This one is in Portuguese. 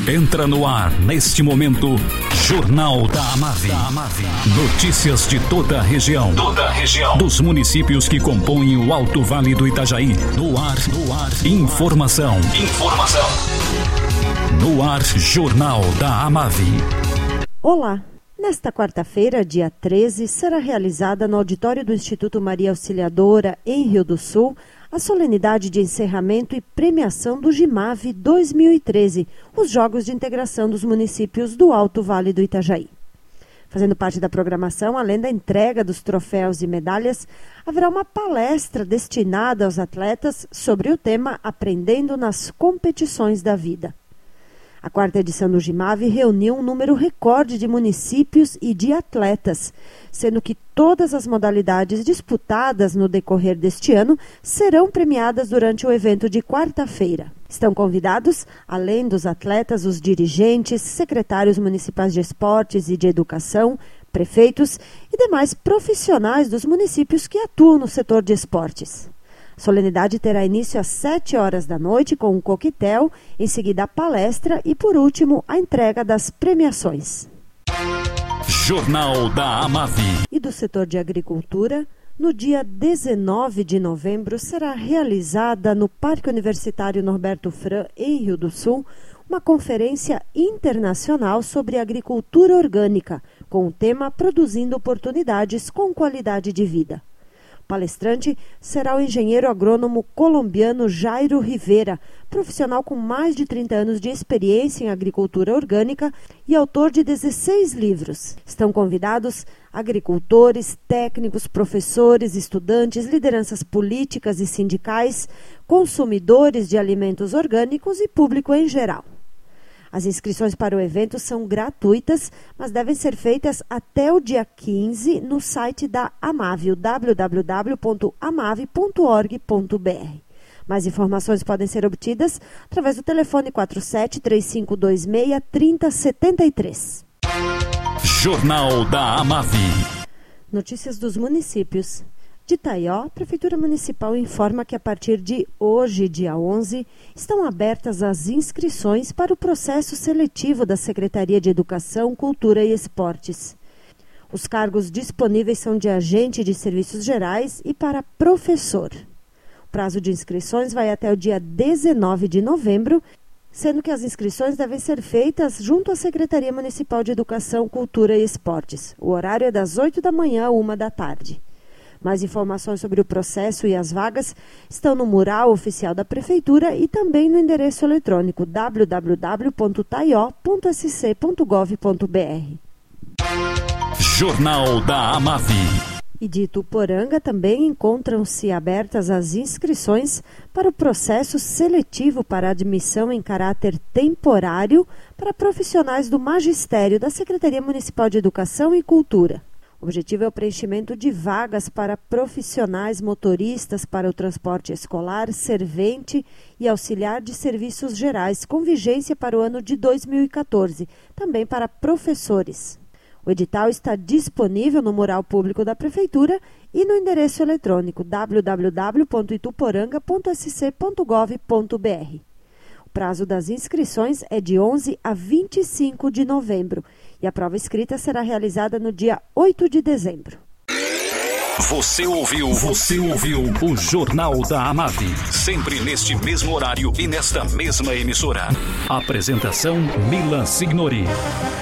Entra no ar, neste momento, Jornal da Amave. Notícias de toda a região. Dos municípios que compõem o Alto Vale do Itajaí. No ar. Informação. No ar, Jornal da Amave. Olá. Nesta quarta-feira, dia 13, será realizada no auditório do Instituto Maria Auxiliadora, em Rio do Sul, a solenidade de encerramento e premiação do GIMAVE 2013, os Jogos de Integração dos Municípios do Alto Vale do Itajaí. Fazendo parte da programação, além da entrega dos troféus e medalhas, haverá uma palestra destinada aos atletas sobre o tema Aprendendo nas Competições da Vida. A quarta edição do GIMAVE reuniu um número recorde de municípios e de atletas, sendo que todas as modalidades disputadas no decorrer deste ano serão premiadas durante o evento de quarta-feira. Estão convidados, além dos atletas, os dirigentes, secretários municipais de esportes e de educação, prefeitos e demais profissionais dos municípios que atuam no setor de esportes. A solenidade terá início às 7 horas da noite com um coquetel, em seguida a palestra e, por último, a entrega das premiações. Jornal da Amave. E do setor de agricultura, no dia 19 de novembro será realizada no Parque Universitário Norberto Fran, em Rio do Sul, uma conferência internacional sobre agricultura orgânica, com o tema Produzindo Oportunidades com Qualidade de Vida. Palestrante será o engenheiro agrônomo colombiano Jairo Rivera, profissional com mais de 30 anos de experiência em agricultura orgânica e autor de 16 livros. Estão convidados agricultores, técnicos, professores, estudantes, lideranças políticas e sindicais, consumidores de alimentos orgânicos e público em geral. As inscrições para o evento são gratuitas, mas devem ser feitas até o dia 15 no site da Amave, www.amave.org.br. Mais informações podem ser obtidas através do telefone 47-3526-3073. Jornal da Amave. Notícias dos municípios. De Taió, a Prefeitura Municipal informa que a partir de hoje, dia 11, estão abertas as inscrições para o processo seletivo da Secretaria de Educação, Cultura e Esportes. Os cargos disponíveis são de agente de serviços gerais e para professor. O prazo de inscrições vai até o dia 19 de novembro, sendo que as inscrições devem ser feitas junto à Secretaria Municipal de Educação, Cultura e Esportes. O horário é das 8 da manhã à 1 da tarde. Mais informações sobre o processo e as vagas estão no mural oficial da Prefeitura e também no endereço eletrônico www.taio.sc.gov.br. Jornal da Amave. E de Ituporanga também encontram-se abertas as inscrições para o processo seletivo para admissão em caráter temporário para profissionais do magistério da Secretaria Municipal de Educação e Cultura. O objetivo é o preenchimento de vagas para profissionais motoristas para o transporte escolar, servente e auxiliar de serviços gerais, com vigência para o ano de 2014, também para professores. O edital está disponível no mural público da Prefeitura e no endereço eletrônico www.ituporanga.sc.gov.br. O prazo das inscrições é de 11 a 25 de novembro e a prova escrita será realizada no dia 8 de dezembro. Você ouviu o Jornal da Amave, sempre neste mesmo horário e nesta mesma emissora. Apresentação Milan Signori.